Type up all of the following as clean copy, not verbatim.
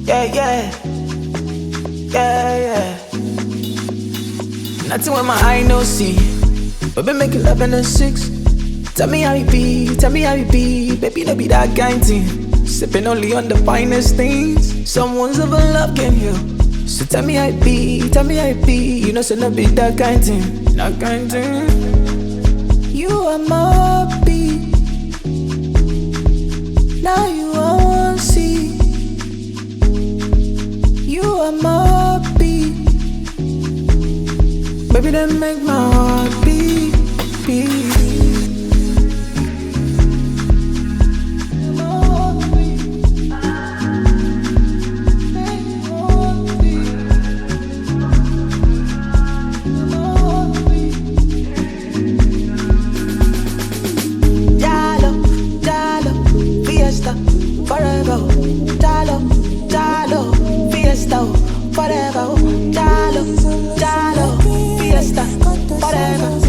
Yeah, yeah, yeah, yeah. Nothing when my eye no see. Baby making love in the six. Tell me how you be, tell me how you be. Baby, no be that kind thing. Sipping only on the finest things someone's ever love can heal. So tell me how you be, tell me how you be. You know, so no be that kind thing, that kind thing. You are my beat. Now you are one see. You are my beat. Baby, that make my heart beat, beat. Forever, Jalo, Jalo, fiesta, forever, Jalo, Jalo, fiesta, forever.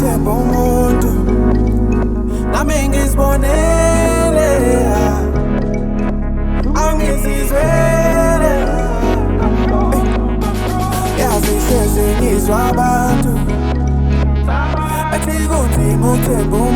ngithemba umuntu nami ngizibonele angizizwele yazi hlezi ngizwa abantu bathi kunzima ukuthemba